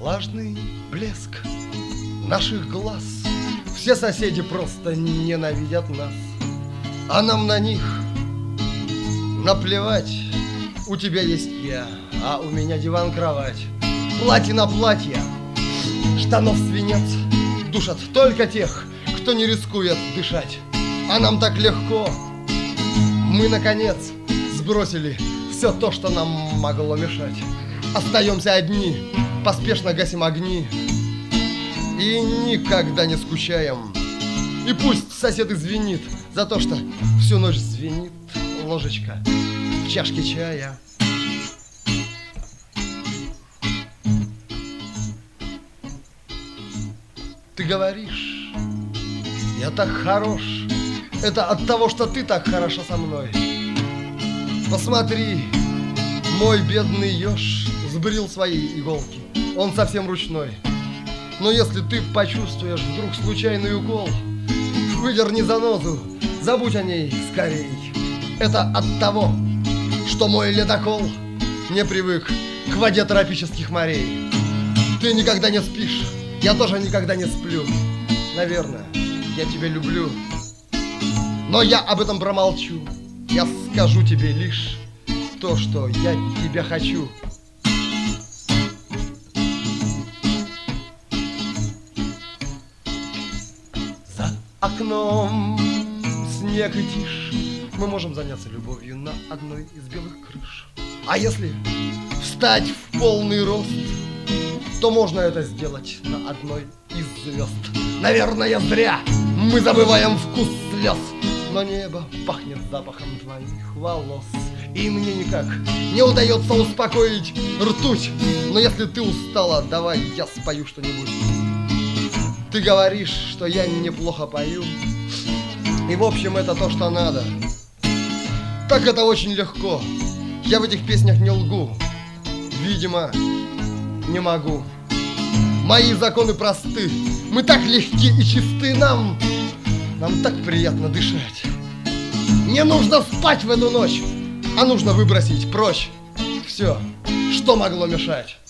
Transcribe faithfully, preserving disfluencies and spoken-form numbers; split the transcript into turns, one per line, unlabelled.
влажный блеск наших глаз. Все соседи просто ненавидят нас, а нам на них наплевать. У тебя есть я, а у меня диван-кровать. Платье на платье, штанов свинец душат только тех, кто не рискует дышать. А нам так легко. Мы, наконец, сбросили все то, что нам могло мешать. Остаемся одни, поспешно гасим огни и никогда не скучаем. И пусть сосед извинит за то, что всю ночь звенит ложечка в чашке чая. Ты говоришь, я так хорош. Это от того, что ты так хороша со мной. Посмотри, мой бедный еж сбрил свои иголки. Он совсем ручной. Но если ты почувствуешь вдруг случайный укол, выдерни занозу, забудь о ней скорей. Это от того, что мой ледокол не привык к воде тропических морей. Ты никогда не спишь, я тоже никогда не сплю. Наверное, я тебя люблю, но я об этом промолчу. Я скажу тебе лишь то, что я тебя хочу. За окном снег и тишь. Мы можем заняться любовью на одной из белых крыш. А если встать в полный рост, то можно это сделать на одной из звезд. Наверное, зря мы забываем вкус слез, но небо пахнет запахом твоих волос, и мне никак не удается успокоить ртуть. Но если ты устала, давай я спою что-нибудь. Ты говоришь, что я неплохо пою, и в общем это то, что надо. Так это очень легко. Я в этих песнях не лгу. Видимо, не могу. Мои законы просты. Мы так легки и чисты. Нам, нам так приятно дышать. Не нужно спать в эту ночь, а нужно выбросить прочь все, что могло мешать.